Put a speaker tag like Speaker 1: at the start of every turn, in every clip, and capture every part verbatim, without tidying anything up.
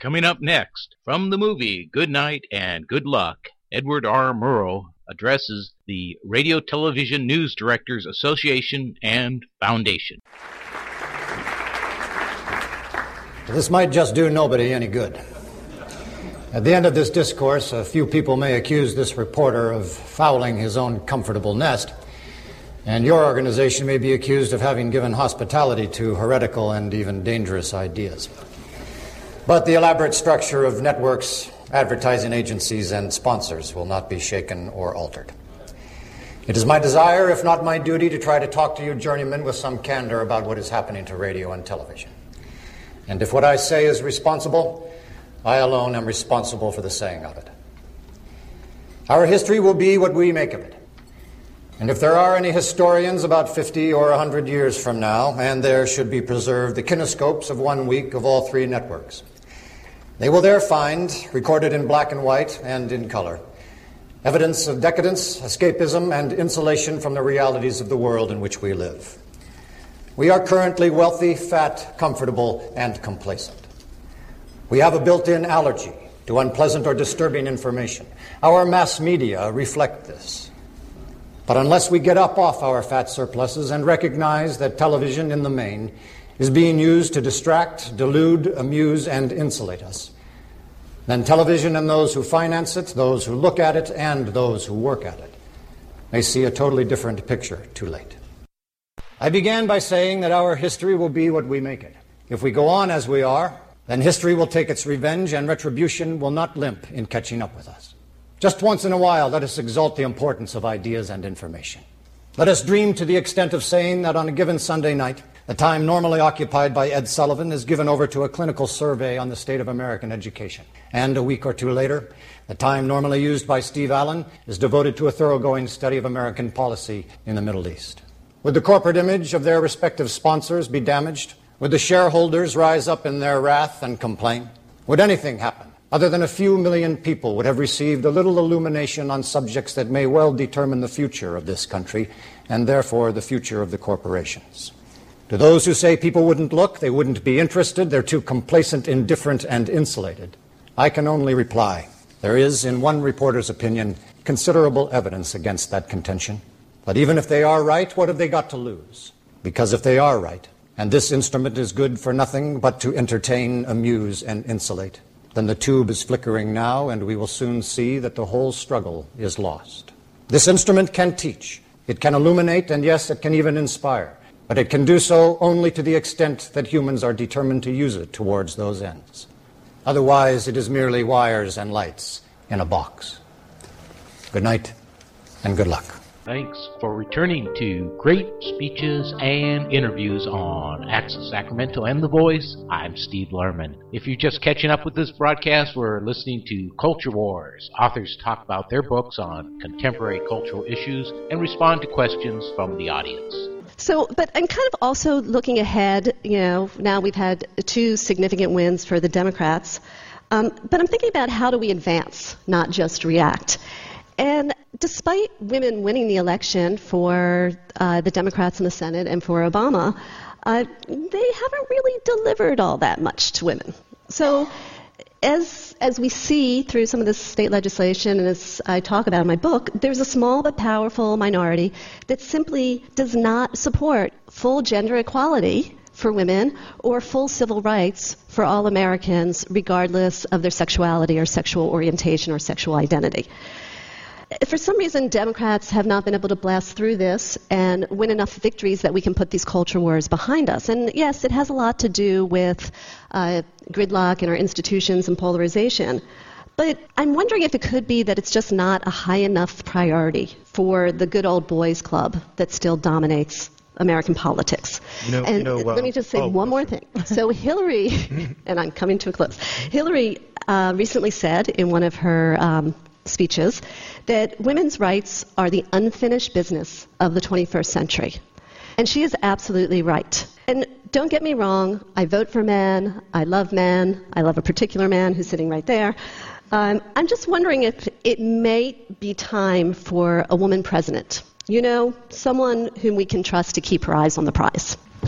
Speaker 1: Coming up next, from the movie Good Night and Good Luck, Edward R. Murrow addresses the Radio Television News Directors Association and Foundation.
Speaker 2: This might just do nobody any good. At the end of this discourse, a few people may accuse this reporter of fouling his own comfortable nest, and your organization may be accused of having given hospitality to heretical and even dangerous ideas. But the elaborate structure of networks, advertising agencies, and sponsors will not be shaken or altered. It is my desire, if not my duty, to try to talk to you journeymen with some candor about what is happening to radio and television. And if what I say is responsible, I alone am responsible for the saying of it. Our history will be what we make of it. And if there are any historians about fifty or one hundred years from now, and there should be preserved the kinescopes of one week of all three networks, they will there find, recorded in black and white and in color, evidence of decadence, escapism, and insulation from the realities of the world in which we live. We are currently wealthy, fat, comfortable, and complacent. We have a built-in allergy to unpleasant or disturbing information. Our mass media reflect this. But unless we get up off our fat surpluses and recognize that television in the main is being used to distract, delude, amuse, and insulate us, then television and those who finance it, those who look at it, and those who work at it may see a totally different picture too late. I began by saying that our history will be what we make it. If we go on as we are, then history will take its revenge and retribution will not limp in catching up with us. Just once in a while, let us exalt the importance of ideas and information. Let us dream to the extent of saying that on a given Sunday night, the time normally occupied by Ed Sullivan is given over to a clinical survey on the state of American education. And a week or two later, the time normally used by Steve Allen is devoted to a thoroughgoing study of American policy in the Middle East. Would the corporate image of their respective sponsors be damaged? Would the shareholders rise up in their wrath and complain? Would anything happen other than a few million people would have received a little illumination on subjects that may well determine the future of this country and therefore the future of the corporations? To those who say people wouldn't look, they wouldn't be interested, they're too complacent, indifferent, and insulated, I can only reply, there is, in one reporter's opinion, considerable evidence against that contention. But even if they are right, what have they got to lose? Because if they are right, and this instrument is good for nothing but to entertain, amuse, and insulate, then the tube is flickering now, and we will soon see that the whole struggle is lost. This instrument can teach, it can illuminate, and yes, it can even inspire, but it can do so only to the extent that humans are determined to use it towards those ends. Otherwise, it is merely wires and lights in a box. Good night, and good luck.
Speaker 1: Thanks for returning to Great Speeches and Interviews on Access Sacramento and The Voice. I'm Steve Lerman. If you're just catching up with this broadcast, we're listening to Culture Wars. Authors talk about their books on contemporary cultural issues and respond to questions from the audience.
Speaker 3: So, but I'm kind of also looking ahead. You know, now we've had two significant wins for the Democrats. Um, but I'm thinking about how do we advance, not just react. And despite women winning the election for uh, the Democrats in the Senate and for Obama, uh, they haven't really delivered all that much to women. So as as we see through some of this state legislation, and as I talk about in my book, there's a small but powerful minority that simply does not support full gender equality for women or full civil rights for all Americans, regardless of their sexuality or sexual orientation or sexual identity. For some reason, Democrats have not been able to blast through this and win enough victories that we can put these culture wars behind us. And yes, it has a lot to do with uh, gridlock in our institutions and polarization. But I'm wondering if it could be that it's just not a high enough priority for the good old boys club that still dominates American politics.
Speaker 4: You know,
Speaker 3: and
Speaker 4: you know, uh,
Speaker 3: let me just say
Speaker 4: oh,
Speaker 3: one more thing. So Hillary, and I'm coming to a close, Hillary uh, recently said in one of her um, speeches that women's rights are the unfinished business of the twenty-first century. And she is absolutely right. And don't get me wrong, I vote for men, I love men, I love a particular man who's sitting right there. Um, I'm just wondering if it may be time for a woman president. You know, someone whom we can trust to keep her eyes on the prize.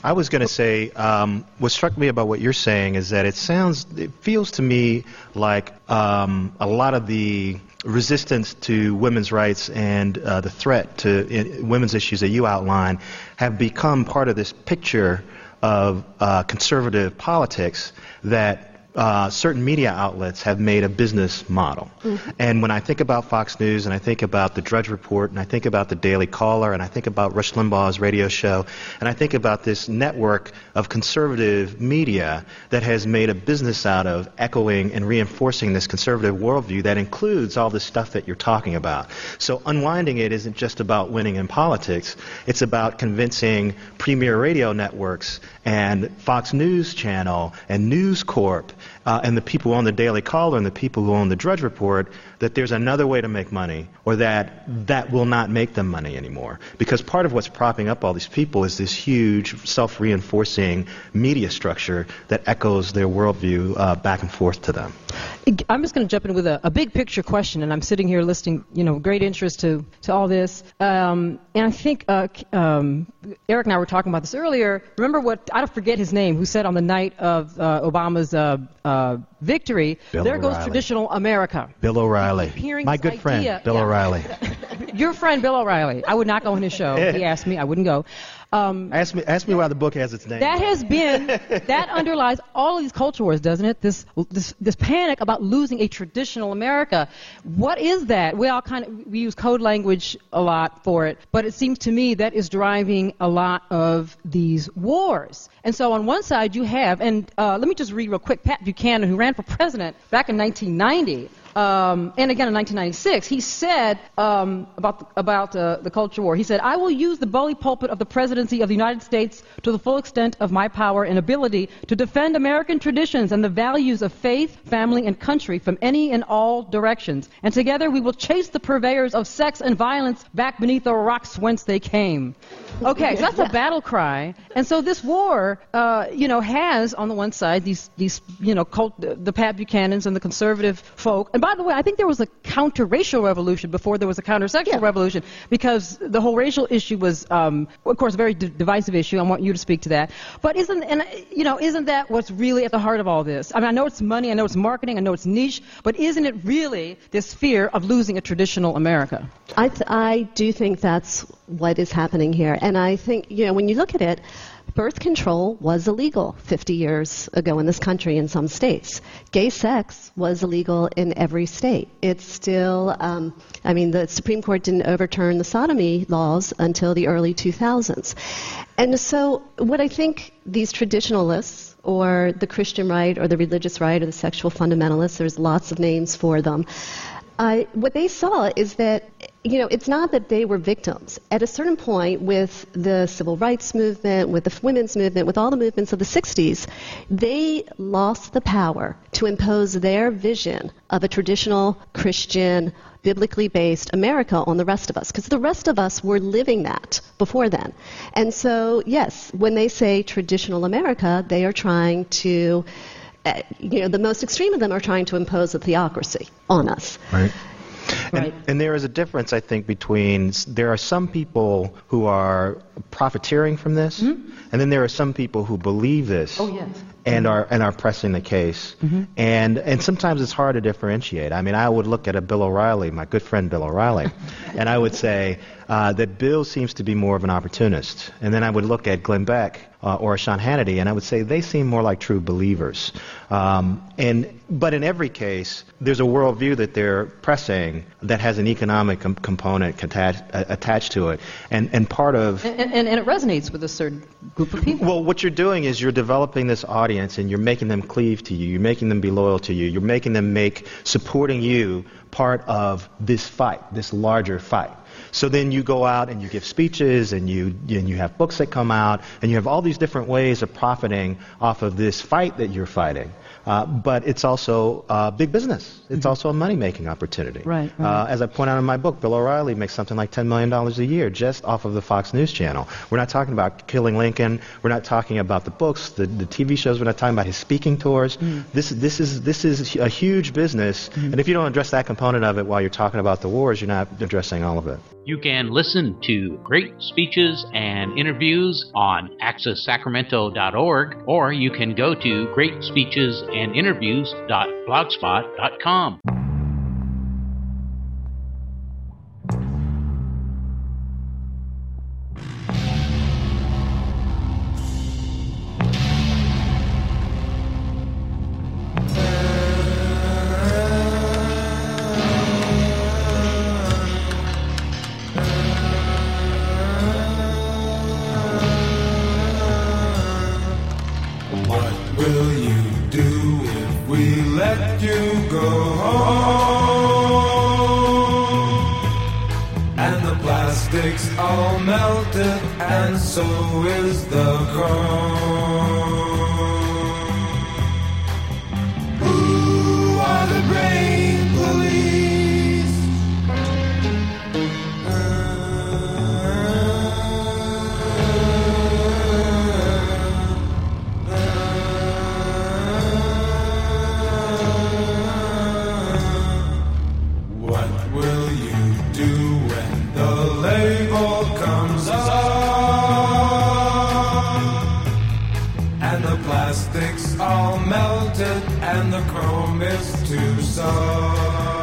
Speaker 4: I was going to say, um, what struck me about what you're saying is that it sounds, it feels to me like um, a lot of the resistance to women's rights and uh, the threat to uh, women's issues that you outline have become part of this picture of uh, conservative politics that Uh, certain media outlets have made a business model. Mm-hmm. And when I think about Fox News, and I think about the Drudge Report, and I think about the Daily Caller, and I think about Rush Limbaugh's radio show, and I think about this network of conservative media that has made a business out of echoing and reinforcing this conservative worldview that includes all the stuff that you're talking about. So unwinding it isn't just about winning in politics. It's about convincing premier radio networks and Fox News Channel and News Corp Uh, and the people who own the Daily Caller and the people who own the Drudge Report that there's another way to make money, or that that will not make them money anymore. Because part of what's propping up all these people is this huge self-reinforcing media structure that echoes their worldview uh, back and forth to them.
Speaker 5: I'm just going to jump in with a, a big picture question, and I'm sitting here listening, you know, great interest to, to all this. Um, and I think uh, um, Eric and I were talking about this earlier. Remember what, I don't forget his name, who said on the night of uh, Obama's uh, uh, victory,
Speaker 4: Bill
Speaker 5: there
Speaker 4: O'Reilly.
Speaker 5: goes traditional America.
Speaker 4: Bill O'Reilly. My good
Speaker 5: idea,
Speaker 4: friend, Bill
Speaker 5: yeah.
Speaker 4: O'Reilly.
Speaker 5: Your friend, Bill O'Reilly. I would not go on his show. He asked me. I wouldn't go. Um,
Speaker 4: ask me, ask me why the book has its name.
Speaker 5: That has been, that underlies all of these culture wars, doesn't it? This, this, this panic about losing a traditional America. What is that? We all kind of, we use code language a lot for it, but it seems to me that is driving a lot of these wars. And so on one side you have, and uh, let me just read real quick, Pat Buchanan, who ran for president back in nineteen ninety. Um, and again in nineteen ninety-six, he said um, about the, about uh, the culture war. He said, "I will use the bully pulpit of the presidency of the United States to the full extent of my power and ability to defend American traditions and the values of faith, family, and country from any and all directions. And together we will chase the purveyors of sex and violence back beneath the rocks whence they came." Okay, so that's a battle cry. And so this war, uh, you know, has on the one side these these you know cult, the Pat Buchanans and the conservative folk. And by the way, I think there was a counter-racial revolution before there was a counter-sexual yeah. revolution, because the whole racial issue was, um, of course, a very d- divisive issue. I want you to speak to that. But isn't, and you know, isn't that what's really at the heart of all this? I mean, I know it's money, I know it's marketing, I know it's niche, but isn't it really this fear of losing a traditional America?
Speaker 3: I, th- I do think that's what is happening here. And I think, you know, when you look at it, birth control was illegal fifty years ago in this country in some states. Gay sex was illegal in every state. It's still, um, I mean, the Supreme Court didn't overturn the sodomy laws until the early two thousands. And so what I think these traditionalists, or the Christian right, or the religious right, or the sexual fundamentalists, there's lots of names for them, Uh, what they saw is that, you know, it's not that they were victims. At a certain point with the civil rights movement, with the women's movement, with all the movements of the sixties, they lost the power to impose their vision of a traditional Christian, biblically based America on the rest of us, because the rest of us were living that before then. And so, yes, when they say traditional America, they are trying to Uh, you know, the most extreme of them are trying to impose a theocracy on us.
Speaker 4: Right. And,
Speaker 3: Right.
Speaker 4: and there is a difference, I think, between, there are some people who are profiteering from this, mm-hmm. and then there are some people who believe this.
Speaker 5: Oh, yes.
Speaker 4: And are and are pressing the case, mm-hmm. and and sometimes it's hard to differentiate. I mean, I would look at a Bill O'Reilly, my good friend Bill O'Reilly, and I would say uh, that Bill seems to be more of an opportunist. And then I would look at Glenn Beck uh, or Sean Hannity, and I would say they seem more like true believers. Um, and but in every case, there's a worldview that they're pressing that has an economic com- component attached, uh, attached to it, and and part of
Speaker 5: and, and and it resonates with a certain group of people.
Speaker 4: Well, what you're doing is you're developing this audience. And you're making them cleave to you. You're making them be loyal to you. You're making them make supporting you part of this fight, this larger fight. So then you go out and you give speeches, and you and you have books that come out, and you have all these different ways of profiting off of this fight that you're fighting. Uh, but it's also uh, big business. It's mm-hmm. also a money-making opportunity.
Speaker 5: Right. right.
Speaker 4: Uh, as I point out in my book, Bill O'Reilly makes something like ten million dollars a year just off of the Fox News channel. We're not talking about killing Lincoln. We're not talking about the books, the, the T V shows. We're not talking about his speaking tours. Mm. This, this is this is a huge business. Mm. And if you don't address that component of it while you're talking about the wars, you're not addressing all of it.
Speaker 1: You can listen to great speeches and interviews on access sacramento dot org, or you can go to great speeches and interviews dot blogspot dot com.
Speaker 6: All melted, and so is the chrome. Who are the brain police? What will you do when the label comes up and the plastic's all melted and the chrome is too soft?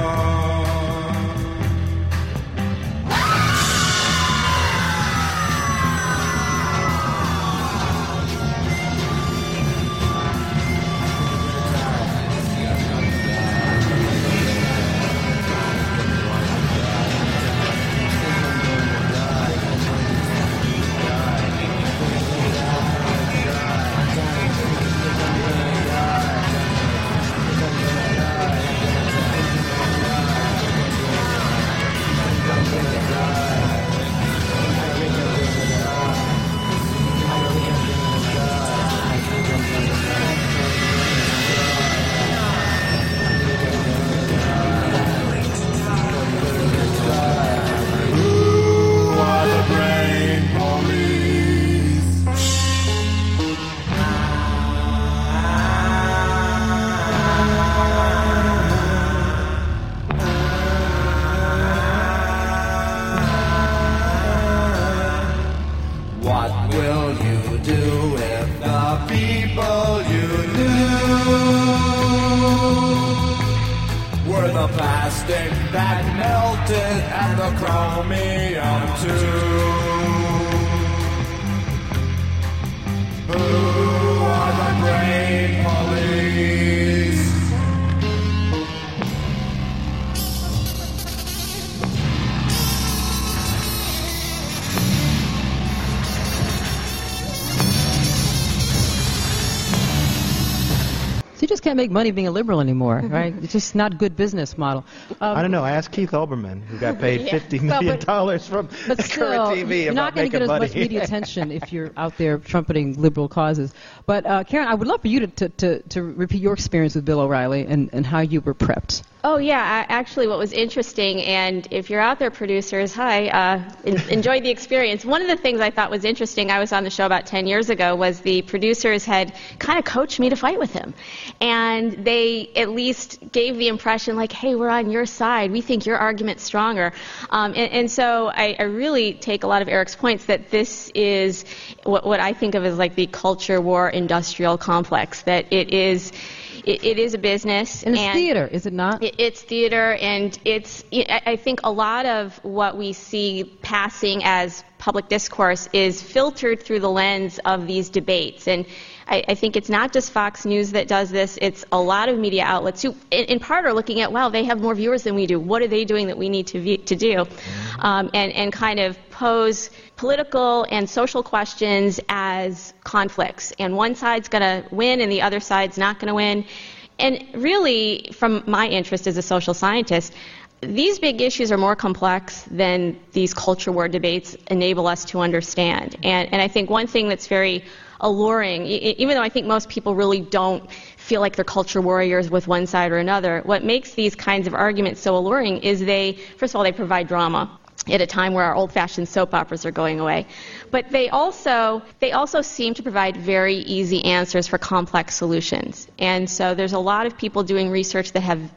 Speaker 6: Plastic that melted and the chromium too. Who are the brain police?
Speaker 5: So you just can't make money being a liberal anymore, right? It's just not a good business model. Um,
Speaker 4: I don't know. I asked Keith Olbermann, who got paid
Speaker 5: yeah.
Speaker 4: fifty
Speaker 5: Well,
Speaker 4: million
Speaker 5: but-
Speaker 4: dollars from
Speaker 5: But still,
Speaker 4: Current T V
Speaker 5: you're
Speaker 4: about
Speaker 5: not going to
Speaker 4: making
Speaker 5: get as
Speaker 4: money.
Speaker 5: much media attention if you're out there trumpeting liberal causes. But uh, Karen, I would love for you to, to, to, to repeat your experience with Bill O'Reilly and, and how you were prepped.
Speaker 7: Oh, yeah. I, actually, what was interesting, and if you're out there, producers, hi, uh, en- enjoyed the experience. One of the things I thought was interesting, I was on the show about ten years ago, was the producers had kind of coached me to fight with him. And they at least gave the impression like, hey, we're on your side. We think your argument's stronger. Um, and, and so I, I really take a lot of Eric's points that this is what, what I think of as like the culture war industrial complex, that it is... It, it is a business.
Speaker 5: And it's
Speaker 7: and
Speaker 5: theater, is it not?
Speaker 7: It, it's theater, and it's. I I think a lot of what we see passing as public discourse is filtered through the lens of these debates. And I, I think it's not just Fox News that does this. It's a lot of media outlets who, in, in part, are looking at, wow, they have more viewers than we do. What are they doing that we need to view, to do? Um, and, and kind of pose political and social questions as conflicts. And one side's going to win and the other side's not going to win. And really, from my interest as a social scientist, these big issues are more complex than these culture war debates enable us to understand. And, and I think one thing that's very alluring, even though I think most people really don't feel like they're culture warriors with one side or another, what makes these kinds of arguments so alluring is they, first of all, they provide drama at a time where our old-fashioned soap operas are going away. But they also they also seem to provide very easy answers for complex solutions. And so there's a lot of people doing research that have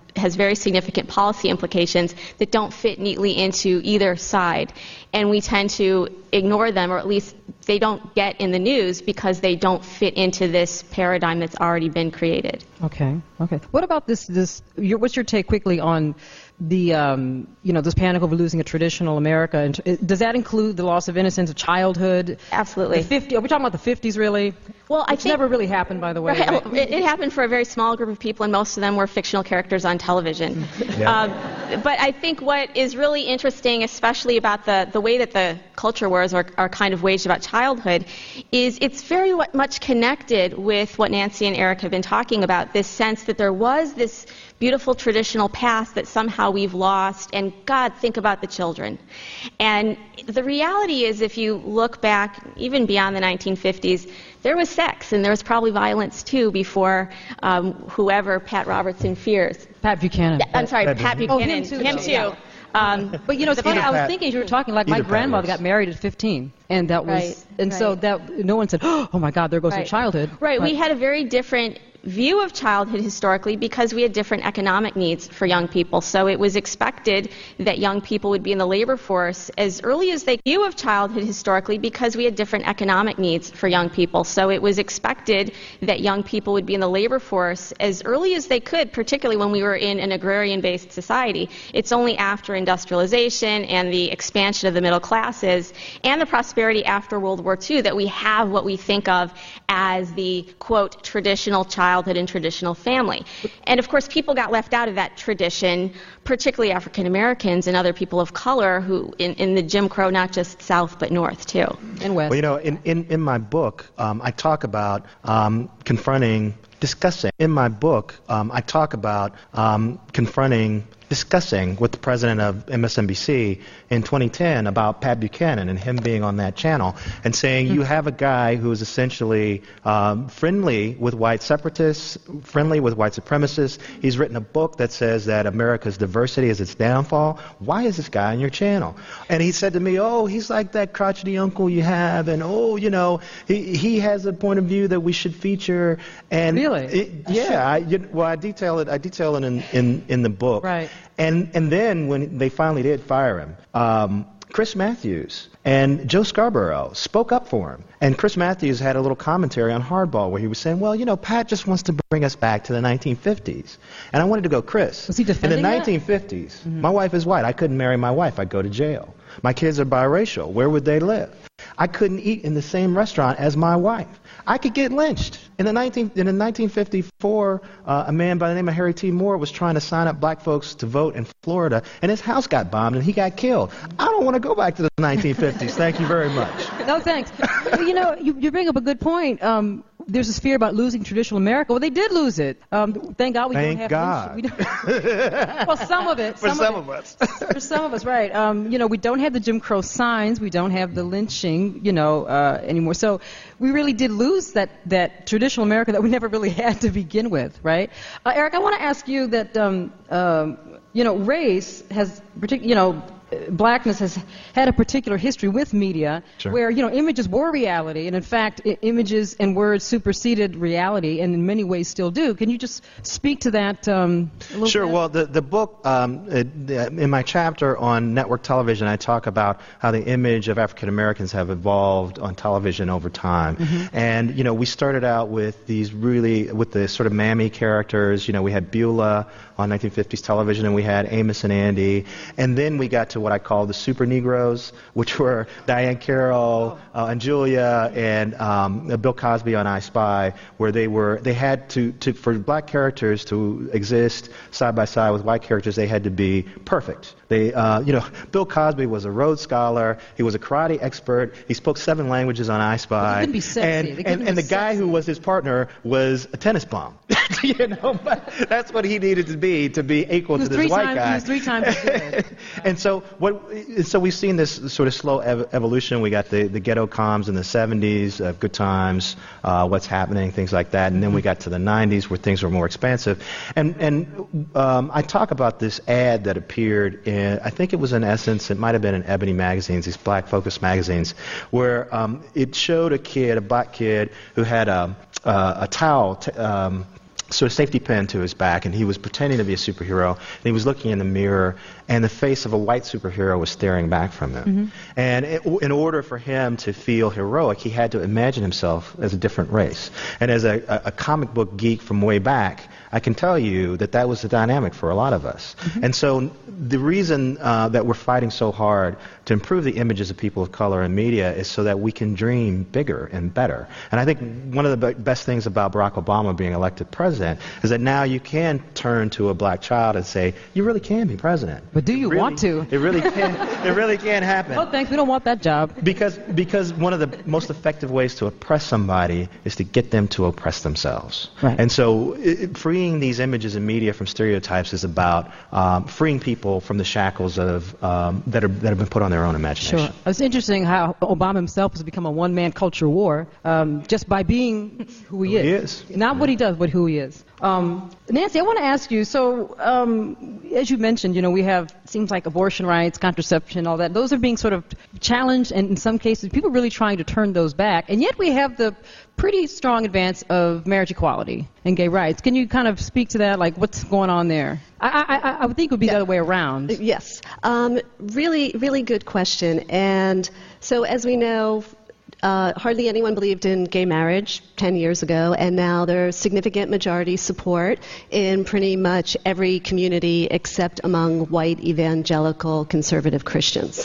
Speaker 7: has very significant policy implications that don't fit neatly into either side. And we tend to ignore them, or at least they don't get in the news because they don't fit into this paradigm that's already been created.
Speaker 5: Okay, okay. What about this, this your, what's your take quickly on the, um, you know, this panic over losing a traditional America? And does that include the loss of innocence of childhood?
Speaker 7: Absolutely.
Speaker 5: The fifty, are we talking about the fifties, really?
Speaker 7: Well, I
Speaker 5: Which
Speaker 7: think,
Speaker 5: never really happened, by the way.
Speaker 7: Right,
Speaker 5: Right?
Speaker 7: it, it happened for a very small group of people, and most of them were fictional characters on television.
Speaker 4: Yeah.
Speaker 7: Um, but I think what is really interesting, especially about the, the way that the culture wars are, are kind of waged about childhood, is it's very much connected with what Nancy and Eric have been talking about, this sense that there was this beautiful traditional past that somehow we've lost, and God, think about the children. And the reality is, if you look back even beyond the nineteen fifties, there was sex, and there was probably violence too before um, whoever Pat Robertson fears.
Speaker 5: Pat Buchanan.
Speaker 7: I'm sorry,
Speaker 4: Pat
Speaker 7: Pat
Speaker 4: Buchanan.
Speaker 7: Buchanan.
Speaker 5: Oh, him too,
Speaker 7: Him
Speaker 5: though,
Speaker 7: too.
Speaker 5: yeah.
Speaker 7: Um,
Speaker 5: But you know, it's funny. I was
Speaker 4: Pat-
Speaker 5: thinking as you were talking, like my
Speaker 4: either Pat
Speaker 5: grandmother
Speaker 4: was.
Speaker 5: got married at fifteen, and that was,
Speaker 7: Right,
Speaker 5: and so
Speaker 7: right.
Speaker 5: that no one said, "Oh my God, there goes her
Speaker 7: Right.
Speaker 5: childhood."
Speaker 7: Right.
Speaker 5: But-
Speaker 7: We had a very different view of childhood historically because we had different economic needs for young people. So it was expected that young people would be in the labor force as early as they view of childhood historically because we had different economic needs for young people. So it was expected that young people would be in the labor force as early as they could, particularly when we were in an agrarian-based society. It's only after industrialization and the expansion of the middle classes and the prosperity after World War Two that we have what we think of as the, quote, traditional childhood and traditional family. And of course, people got left out of that tradition, particularly African Americans and other people of color who, in, in the Jim Crow, not just South but North too.
Speaker 5: and West.
Speaker 4: Well, you know, in, in, in my book, um, I talk about um, confronting, discussing. In my book, um, I talk about um, confronting, discussing with the president of M S N B C in twenty ten about Pat Buchanan and him being on that channel and saying you have a guy who is essentially um, friendly with white separatists, friendly with white supremacists. He's written a book that says that America's diversity is its downfall. Why is this guy on your channel? And he said to me, oh, he's like that crotchety uncle you have, and oh, you know, he, he has a point of view that we should feature. And
Speaker 5: Really?
Speaker 4: it, yeah, I, you, well, I detail it. I detail it in, in, in the book.
Speaker 5: Right.
Speaker 4: And and then when they finally did fire him, um, Chris Matthews and Joe Scarborough spoke up for him. And Chris Matthews had a little commentary on Hardball where he was saying, well, you know, Pat just wants to bring us back to the nineteen fifties. And I wanted to go, Chris,
Speaker 5: Was he defending
Speaker 4: in the
Speaker 5: that?
Speaker 4: nineteen fifties, my wife is white. I couldn't marry my wife. I'd go to jail. My kids are biracial. Where would they live? I couldn't eat in the same restaurant as my wife. I could get lynched. In the nineteen in the nineteen fifty-four, uh, a man by the name of Harry T. Moore was trying to sign up black folks to vote in Florida, and his house got bombed, and he got killed. I don't want to go back to the nineteen fifties. Thank you very much.
Speaker 5: No, thanks. Well, you know, you, you bring up a good point. Um, there's this fear about losing traditional America. Well, they did lose it. Um, thank God we
Speaker 4: Thank
Speaker 5: don't have
Speaker 4: God.
Speaker 5: lynching. We don't, well, some of it.
Speaker 4: For some
Speaker 5: of,
Speaker 4: of
Speaker 5: it.
Speaker 4: us.
Speaker 5: For some of us, right. Um, you know, we don't have the Jim Crow signs. We don't have the lynching, you know, uh, anymore. So we really did lose that, that traditional America that we never really had to begin with, right? Uh, Eric, I want to ask you that, um, um, you know, race has, partic- you know, blackness has had a particular history with media
Speaker 4: Sure.
Speaker 5: where, you know, images were reality, and in fact, I- images and words superseded reality, and in many ways still do. Can you just speak to that um, a little
Speaker 4: Sure.
Speaker 5: bit?
Speaker 4: Well, the the book um, it, the, in my chapter on network television, I talk about how the image of African Americans have evolved on television over time.
Speaker 5: Mm-hmm.
Speaker 4: And you know, we started out with these really with the sort of mammy characters. You know, we had Beulah on nineteen fifties television, and we had Amos and Andy, and then we got to what I call the Super Negroes, which were Diane Carroll uh, and Julia and um, Bill Cosby on I Spy, where they were they had to, to for black characters to exist side by side with white characters, they had to be perfect. They, uh, you know, Bill Cosby was a Rhodes Scholar. He was a karate expert. He spoke seven languages on I Spy.
Speaker 5: But he couldn't be sexy.
Speaker 4: And,
Speaker 5: They
Speaker 4: and,
Speaker 5: couldn't
Speaker 4: and
Speaker 5: be
Speaker 4: the guy
Speaker 5: sexy.
Speaker 4: who was his partner was a tennis bomb. you know, but that's what he needed to be to be equal
Speaker 5: He was
Speaker 4: to
Speaker 5: three
Speaker 4: this white
Speaker 5: times-
Speaker 4: guy.
Speaker 5: he was three times as good.
Speaker 4: And so what? So we've seen this sort of slow ev- evolution. We got the, the ghetto comms in the seventies, uh, Good Times, uh, What's Happening, things like that. And then we got to the nineties where things were more expansive. And and um, I talk about this ad that appeared in, I think it was in Essence, it might have been in Ebony magazines, these black focus magazines, where um, it showed a kid, a black kid, who had a, uh, a towel. T- um, sort of safety pin to his back, and he was pretending to be a superhero, and he was looking in the mirror, and the face of a white superhero was staring back from him. Mm-hmm. And it, in order for him to feel heroic, he had to imagine himself as a different race. And as a, a, a comic book geek from way back, I can tell you that that was the dynamic for a lot of us. Mm-hmm. And so the reason uh, that we're fighting so hard to improve the images of people of color in media is so that we can dream bigger and better. And I think one of the be- best things about Barack Obama being elected president is that now you can turn to a black child and say, you really can be president.
Speaker 5: But do you
Speaker 4: really,
Speaker 5: want to?
Speaker 4: It really can. It really can happen.
Speaker 5: Oh, thanks. We don't want that job.
Speaker 4: Because because one of the most effective ways to oppress somebody is to get them to oppress themselves.
Speaker 5: Right.
Speaker 4: And so it, freeing these images in media from stereotypes is about um, freeing people from the shackles of um, that are that have been put on their own imagination.
Speaker 5: Sure. It's interesting how Obama himself has become a one-man culture war um, just by being who he
Speaker 4: Who
Speaker 5: is.
Speaker 4: he is.
Speaker 5: Not what he does, but who he is. Um, Nancy, I want to ask you, so um, as you mentioned, you know, we have, seems like abortion rights, contraception, all that. Those are being sort of challenged, and in some cases, people are really trying to turn those back. And yet we have the pretty strong advance of marriage equality and gay rights. Can you kind of speak to that, like what's going on there? I, I, I would think it would be yeah. the other way around.
Speaker 3: Yes. Um, really, really good question. And so as we know, Uh, hardly anyone believed in gay marriage ten years ago, and now there's significant majority support in pretty much every community except among white evangelical conservative Christians.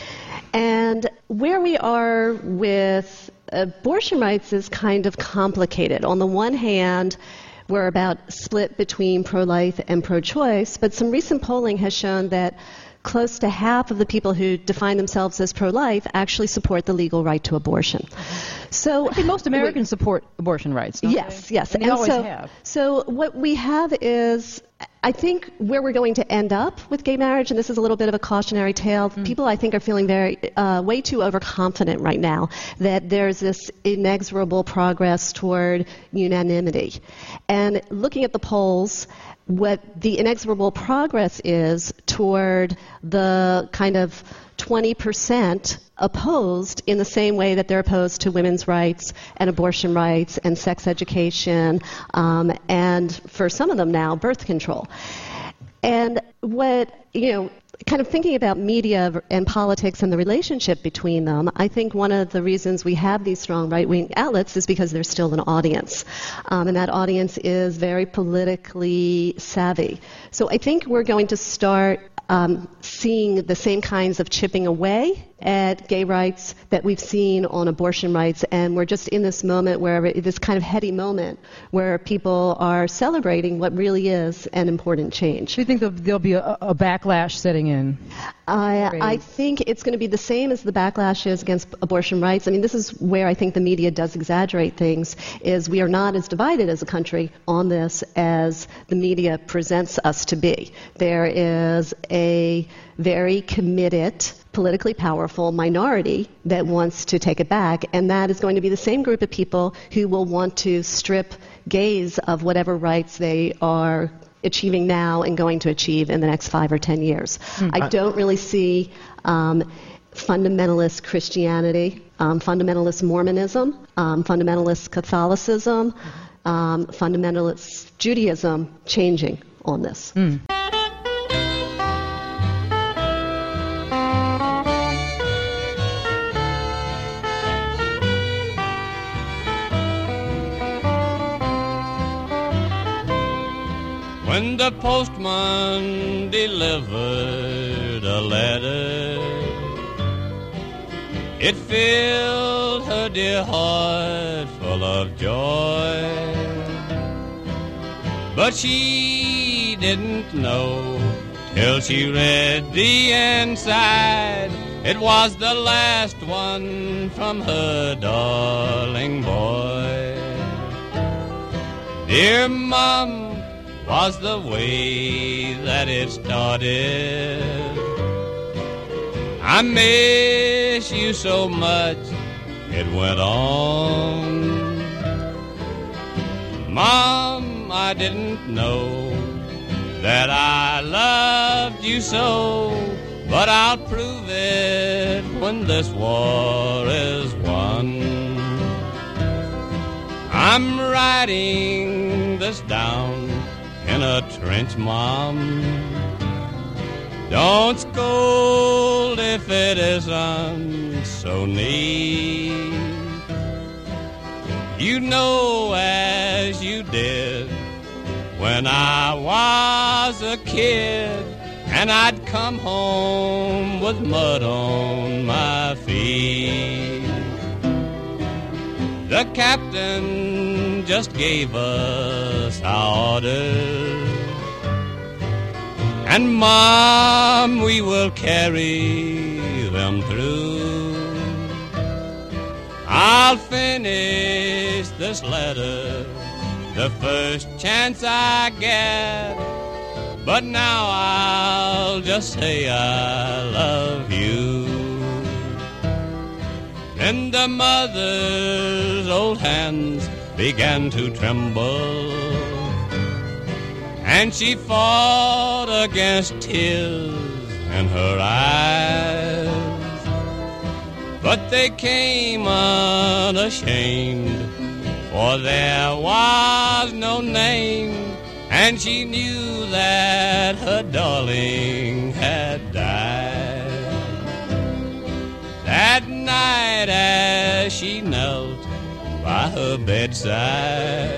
Speaker 3: And where we are with abortion rights is kind of complicated. On the one hand, we're about split between pro-life and pro-choice, but some recent polling has shown that close to half of the people who define themselves as pro-life actually support the legal right to abortion. So
Speaker 5: I think most Americans support abortion rights, don't
Speaker 3: yes,
Speaker 5: they?
Speaker 3: yes.
Speaker 5: And,
Speaker 3: and
Speaker 5: always
Speaker 3: so,
Speaker 5: have.
Speaker 3: So what we have is, I think where we're going to end up with gay marriage, and this is a little bit of a cautionary tale, mm. people I think are feeling very, uh, way too overconfident right now that there's this inexorable progress toward unanimity. And looking at the polls, what the inexorable progress is toward the kind of twenty percent opposed in the same way that they're opposed to women's rights and abortion rights and sex education um, and for some of them now birth control. And what, you know, kind of thinking about media and politics and the relationship between them, I think one of the reasons we have these strong right-wing outlets is because there's still an audience. Um, and that audience is very politically savvy. So I think we're going to start um, seeing the same kinds of chipping away at gay rights that we've seen on abortion rights, and we're just in this moment where this kind of heady moment where people are celebrating what really is an important change.
Speaker 5: Do you think there'll be a, a backlash setting in?
Speaker 3: I, I think it's going to be the same as the backlash is against abortion rights. I mean, this is where I think the media does exaggerate things, is we are not as divided as a country on this as the media presents us to be. There is a very committed, politically powerful minority that wants to take it back, and that is going to be the same group of people who will want to strip gays of whatever rights they are achieving now and going to achieve in the next five or ten years. Mm. I don't really see um, fundamentalist Christianity, um, fundamentalist Mormonism, um, fundamentalist Catholicism, mm-hmm. um, fundamentalist Judaism changing on this.
Speaker 5: Mm.
Speaker 8: When the postman delivered a letter, it filled her dear heart full of joy. But she didn't know till she read the inside. It was the last one from her darling boy. Dear Mom, was the way that it started. I miss you so much, it went on. Mom, I didn't know that I loved you so, but I'll prove it when this war is won. I'm writing this down in a trench, Mom. Don't scold if it isn't so neat. You know as you did when I was a kid, and I'd come home with mud on my feet. The captain just gave us our orders, and Mom, we will carry them through. I'll finish this letter the first chance I get, but now I'll just say I love you. Then the mother's old hands began to tremble, and she fought against tears in her eyes. But they came unashamed, for there was no name, and she knew that her darling had died. That night as she knelt by her bedside,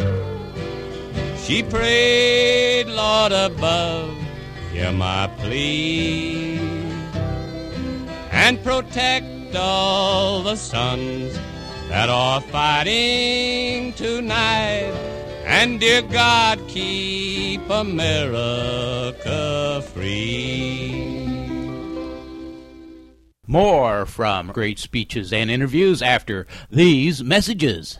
Speaker 8: she prayed, Lord above, hear my plea, and protect all the sons that are fighting tonight, and dear God, keep America free.
Speaker 1: More from Great Speeches and Interviews after these messages.